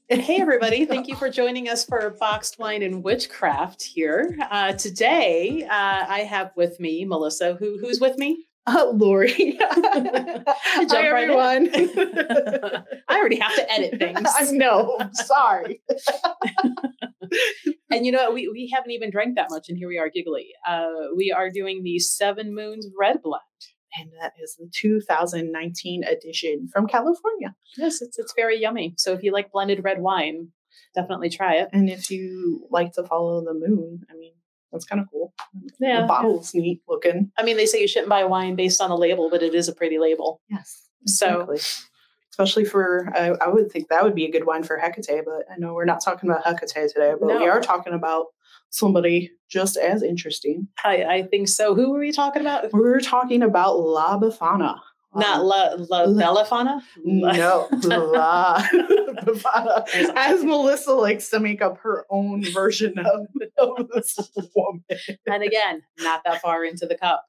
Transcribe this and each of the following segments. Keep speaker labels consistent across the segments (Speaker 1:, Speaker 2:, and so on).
Speaker 1: Hey, everybody. Thank you for joining us for Boxed Wine and Witchcraft here. Today, I have with me Melissa. Who's with me?
Speaker 2: Lori. Hi, everyone.
Speaker 1: I already have to edit things.
Speaker 2: I know. Sorry.
Speaker 1: And you know what? We haven't even drank that much, and here we are giggly. We are doing the Seven Moons Red Blend.
Speaker 2: And that is the 2019 edition from California.
Speaker 1: Yes, it's very yummy. So if you like blended red wine, definitely try it.
Speaker 2: And if you like to follow the moon, I mean, that's kind of cool.
Speaker 1: Yeah.
Speaker 2: The bottle's neat looking.
Speaker 1: I mean, they say you shouldn't buy wine based on a label, but it is a pretty label.
Speaker 2: Yes.
Speaker 1: Exactly.
Speaker 2: So, especially for, I would think that would be a good wine for Hecate, but I know we're not talking about Hecate today, but we are talking about somebody just as interesting.
Speaker 1: I think so. Who were we talking about?
Speaker 2: We're talking about La Befana.
Speaker 1: Not La Bellafana?
Speaker 2: No, La Befana. As Melissa likes to make up her own version of this woman.
Speaker 1: And again, not that far into the cup.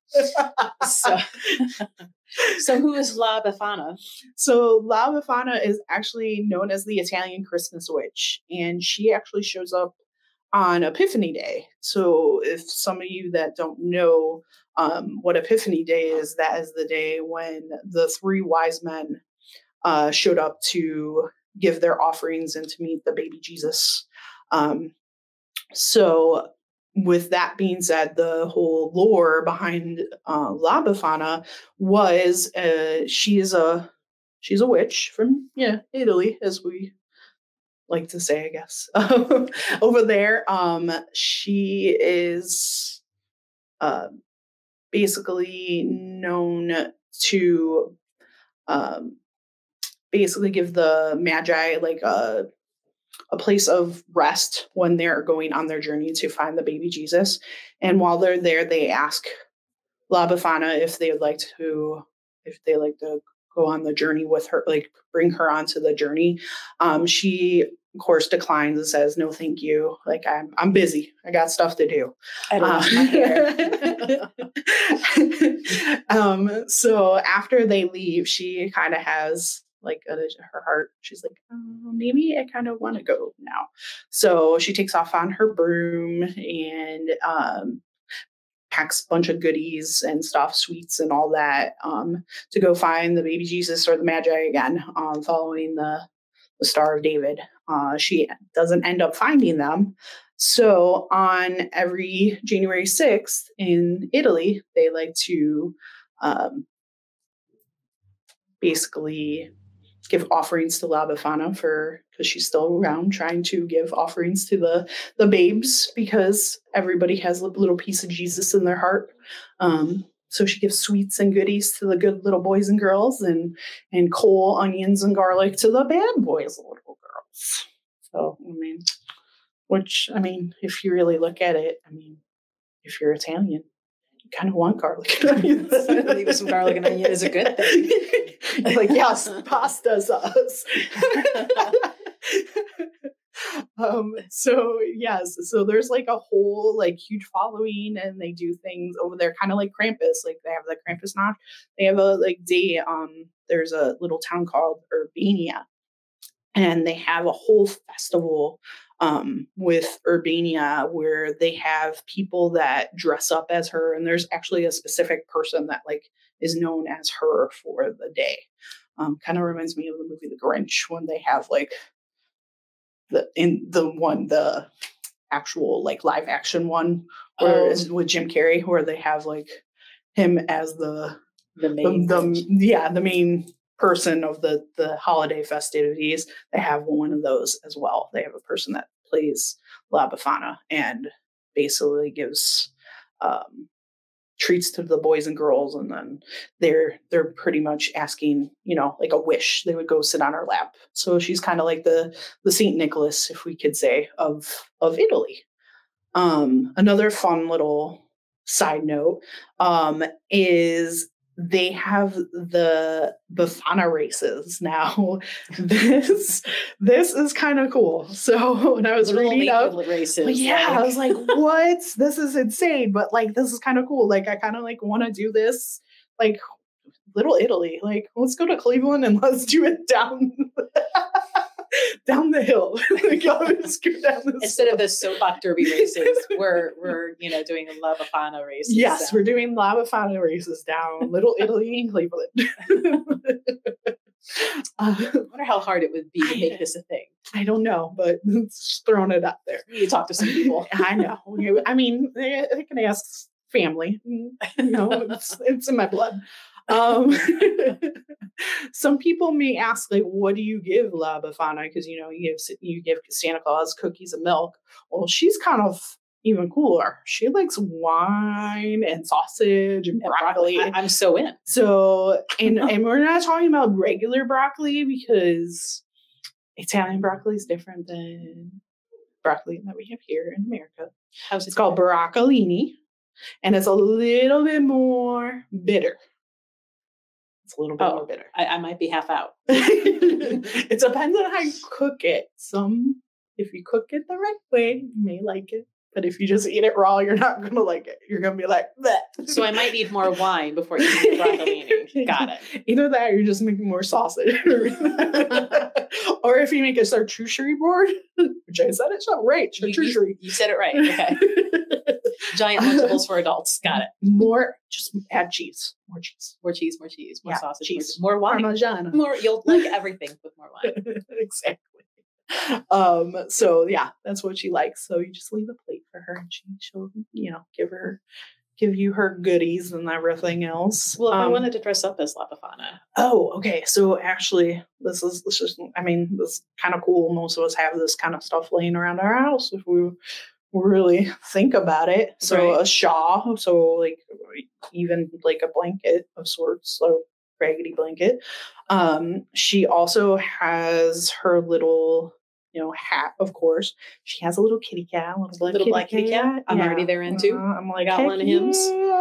Speaker 1: So who is La Befana?
Speaker 2: So La Befana is actually known as the Italian Christmas witch, and she actually shows up on Epiphany Day. So if some of you that don't know what Epiphany Day is, that is the day when the three wise men showed up to give their offerings and to meet the baby Jesus. So with that being said, the whole lore behind La Befana was she's a witch from Italy, as we like to say, I guess. Over there, she is basically known to basically give the Magi like a place of rest when they're going on their journey to find the baby Jesus. And while they're there, they ask La Befana if they like to go on the journey with her, like bring her onto the journey. She of course declines and says, "No, thank you. Like I'm busy. I got stuff to do."
Speaker 1: I don't want
Speaker 2: my hair. So after they leave, she kind of has like her heart. She's like, "Oh, maybe I kind of want to go now." So she takes off on her broom and packs a bunch of goodies and stuff, sweets and all that, to go find the baby Jesus or the Magi again, following the Star of David. She doesn't end up finding them. So on every January 6th in Italy, they like to basically give offerings to La Befana because she's still around, trying to give offerings to the babes, because everybody has a little piece of Jesus in their heart. So she gives sweets and goodies to the good little boys and girls, and coal, onions, and garlic to the bad boys and little girls. So, I mean, if you really look at it, I mean, if you're Italian, you kind of want garlic and onions.
Speaker 1: Leave some garlic and onion is a good thing.
Speaker 2: Like, yes, pasta's us. So there's like a whole like huge following, and they do things over there kind of like Krampus. Like they have the Krampusnacht. They have a like day, there's a little town called Urbania, and they have a whole festival with Urbania where they have people that dress up as her, and there's actually a specific person that like is known as her for the day. Kind of reminds me of the movie The Grinch, when they have like the actual like live action one where is with Jim Carrey, where they have like him as the main person of the holiday festivities. They have one of those as well. They have a person that plays La Befana and basically gives treats to the boys and girls, and then they're pretty much asking, like a wish. They would go sit on her lap. So she's kind of like the Saint Nicholas, if we could say, of Italy. Another fun little side note is they have the Befana races now. This is kind of cool. So when I was reading up races, I was like, what? This is insane. But like, this is kind of cool. Like, I kind of like want to do this, like Little Italy. Like, let's go to Cleveland and let's do it down down the hill. Scoot down the
Speaker 1: Instead of the soapbox derby races, we're doing La Befana races.
Speaker 2: Yes, we're doing La Befana races down Little Italy in Cleveland.
Speaker 1: I wonder how hard it would be to make this a thing.
Speaker 2: I don't know, but it's throwing it out there.
Speaker 1: You talk to some people.
Speaker 2: I know. I mean, I can ask family. It's in my blood. Some people may ask, like, what do you give La Befana? Because you give Santa Claus cookies and milk. Well, she's kind of even cooler. She likes wine and sausage and broccoli.
Speaker 1: I'm so in.
Speaker 2: So, and we're not talking about regular broccoli because Italian broccoli is different than broccoli that we have here in America.
Speaker 1: How's it?
Speaker 2: It's called broccolini, and it's a little bit more bitter. It's a little bit more bitter.
Speaker 1: I might be half out.
Speaker 2: It depends on how you cook it. If you cook it the right way, you may like it. But if you just eat it raw, you're not going to like it. You're going to be like, bleh.
Speaker 1: So I might need more wine before eating the broccolini. Got it.
Speaker 2: Either that or you're just making more sausage. Or if you make a charcuterie board, which I said it's not right. Charcuterie.
Speaker 1: You said it right. Okay. Giant Lunchables for adults. Got it.
Speaker 2: Just add cheese. More cheese.
Speaker 1: More cheese, more sausage,
Speaker 2: cheese.
Speaker 1: More wine.
Speaker 2: Parmesan.
Speaker 1: You'll like everything with more wine.
Speaker 2: Exactly. So yeah, that's what she likes. So you just leave a plate for her and she'll give you her goodies and everything else.
Speaker 1: Well, if I wanted to dress up as La Befana.
Speaker 2: Oh, okay. So actually this is kind of cool. Most of us have this kind of stuff laying around our house if we really think about it. So
Speaker 1: right.
Speaker 2: A shawl, so like even like a blanket of sorts, so raggedy blanket. She also has her little hat, of course. She has a little kitty cat, a little black kitty cat.
Speaker 1: I'm already there into.
Speaker 2: I'm like,
Speaker 1: got one of hymns.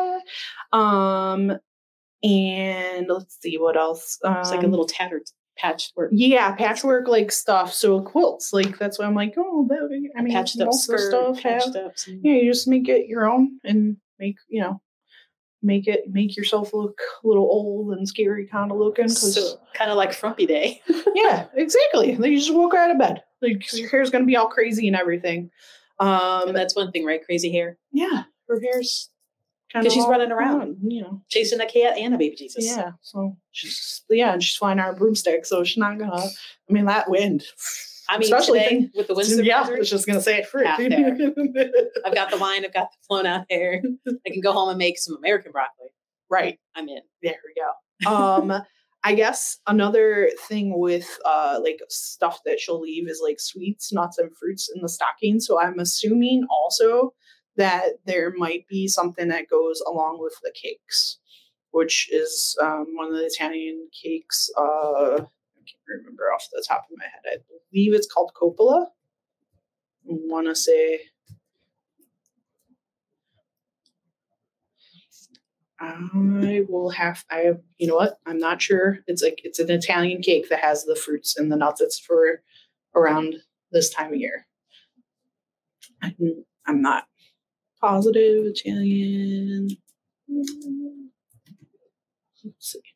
Speaker 2: And let's see what else.
Speaker 1: It's like a little tattered patchwork.
Speaker 2: Yeah, patchwork like stuff. So quilts, like that's why I'm like,
Speaker 1: patched up
Speaker 2: most of the
Speaker 1: skirt,
Speaker 2: stuff
Speaker 1: patched up.
Speaker 2: you just make it your own and make yourself look a little old and scary kind of looking.
Speaker 1: So, kind of like Frumpy Day.
Speaker 2: Yeah, exactly. Like you just walk out of bed. Like, 'cause your hair's going to be all crazy and everything.
Speaker 1: And that's one thing, right? Crazy hair.
Speaker 2: Yeah. Her hair's kind of
Speaker 1: because she's running around,
Speaker 2: chasing
Speaker 1: a cat and a baby Jesus.
Speaker 2: Yeah. So she's flying on a broomstick. So she's not going to, that wind.
Speaker 1: Especially today, with the wind supervisor.
Speaker 2: Yeah, I was just going to say it first.
Speaker 1: I've got the wine. I've got the flown out hair. I can go home and make some American broccoli.
Speaker 2: Right.
Speaker 1: I'm in.
Speaker 2: There we go. I guess another thing with like stuff that she'll leave is like sweets, nuts, and fruits in the stocking. So I'm assuming also that there might be something that goes along with the cakes, which is one of the Italian cakes. I can't remember off the top of my head. I believe it's called coppola. I want to say. You know what? I'm not sure. It's an Italian cake that has the fruits and the nuts. It's for around this time of year. I'm not positive. Italian. Let's see.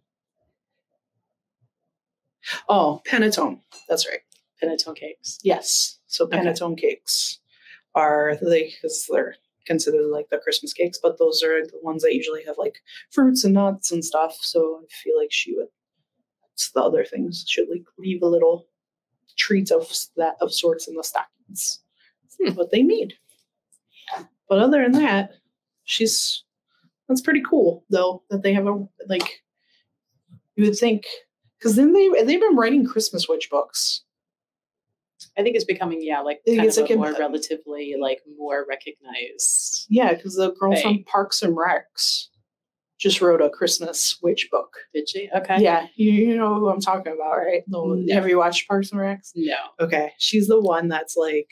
Speaker 2: Oh, panettone. That's right.
Speaker 1: Panettone cakes.
Speaker 2: Yes. So panettone cakes are because they're considered like the Christmas cakes, but those are the ones that usually have like fruits and nuts and stuff. So I feel like it's the other things. Should like leave a little treats of sorts in the stockings. What they need. But other than that, that's pretty cool though that they have you would think, because then they've been writing Christmas witch books.
Speaker 1: I think it's becoming, more relatively, more recognized.
Speaker 2: Yeah, because the girl from Parks and Recs just wrote a Christmas witch book.
Speaker 1: Did she? Okay.
Speaker 2: Yeah, you know who I'm talking about, right? No. Have you watched Parks and Recs?
Speaker 1: No.
Speaker 2: Okay, she's the one that's like,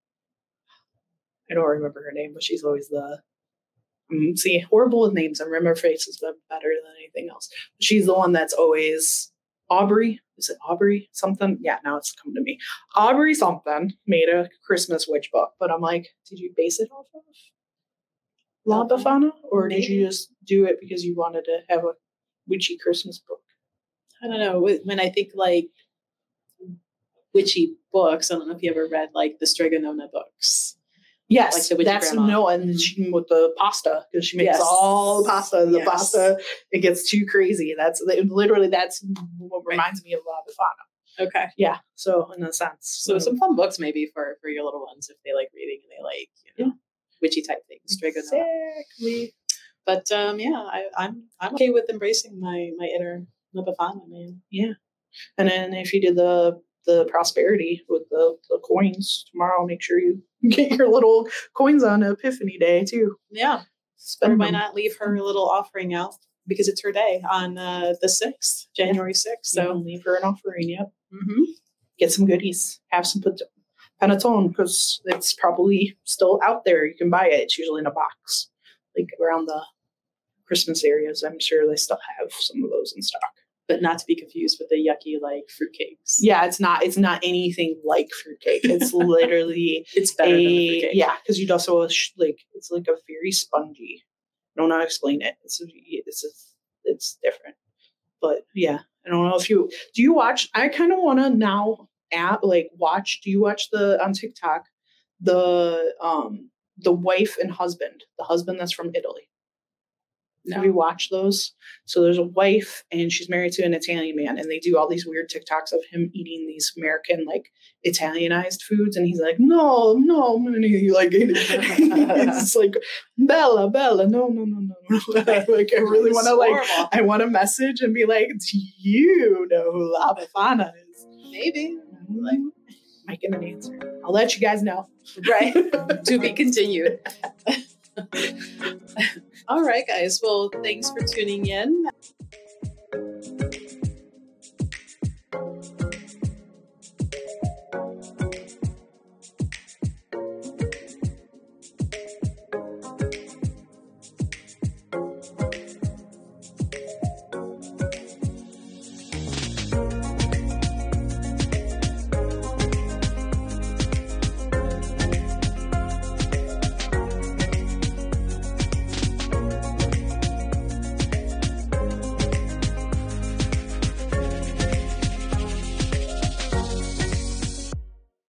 Speaker 2: I don't remember her name, but she's always the, horrible with names. I remember faces better than anything else. But she's the one that's always, Aubrey. Is it Aubrey something? Yeah, now it's come to me. Aubrey something made a Christmas witch book, but I'm like, did you base it off of La Befana? Or did you just do it because you wanted to have a witchy Christmas book?
Speaker 1: I don't know. When I think witchy books. I don't know if you ever read like the Stregonona books.
Speaker 2: Yes,
Speaker 1: Like the witchy
Speaker 2: that's
Speaker 1: grandma.
Speaker 2: and she, with the pasta, because she makes
Speaker 1: Yes.
Speaker 2: all the pasta. The
Speaker 1: Yes.
Speaker 2: pasta, it gets too crazy. That's what reminds me of La Befana.
Speaker 1: Okay.
Speaker 2: Yeah. So in a sense,
Speaker 1: So some fun books maybe for your little ones if they like reading and they like, witchy type things. Stregonona.
Speaker 2: exactly.
Speaker 1: But I'm okay with embracing my inner La Befana, man.
Speaker 2: Yeah. And then if you did the prosperity with the coins tomorrow, make sure you get your little coins on Epiphany Day too.
Speaker 1: Yeah.
Speaker 2: Spend
Speaker 1: Or why
Speaker 2: them.
Speaker 1: not leave her a little offering out because it's her day on the 6th, January 6th.
Speaker 2: So
Speaker 1: So
Speaker 2: leave her an offering. Yep.
Speaker 1: mhm.
Speaker 2: Get some goodies. Have some panettone because it's probably still out there. You can buy it. It's usually in a box, like around the Christmas areas. I'm sure they still have some of those in stock.
Speaker 1: But not to be confused with the yucky like fruitcakes.
Speaker 2: Yeah, it's not anything like fruitcake. It's literally
Speaker 1: It's better than the fruitcake.
Speaker 2: yeah, because you'd also it's like a very spongy. I don't know how to explain it. It's different, but yeah, I don't know if do you watch. I kind of want to now watch. Do you watch on TikTok the wife and husband, the husband that's from Italy?
Speaker 1: No.
Speaker 2: Have you watched those? So there's a wife and she's married to an Italian man and they do all these weird TikToks of him eating these American like Italianized foods and he's like, no, and he like it's like Bella, no. Like I really want to I want to message and be like, do you know who La Befana is?
Speaker 1: Maybe.
Speaker 2: Like, might get an answer. I'll let you guys know.
Speaker 1: Right. To be continued. All right, guys. Well, thanks for tuning in.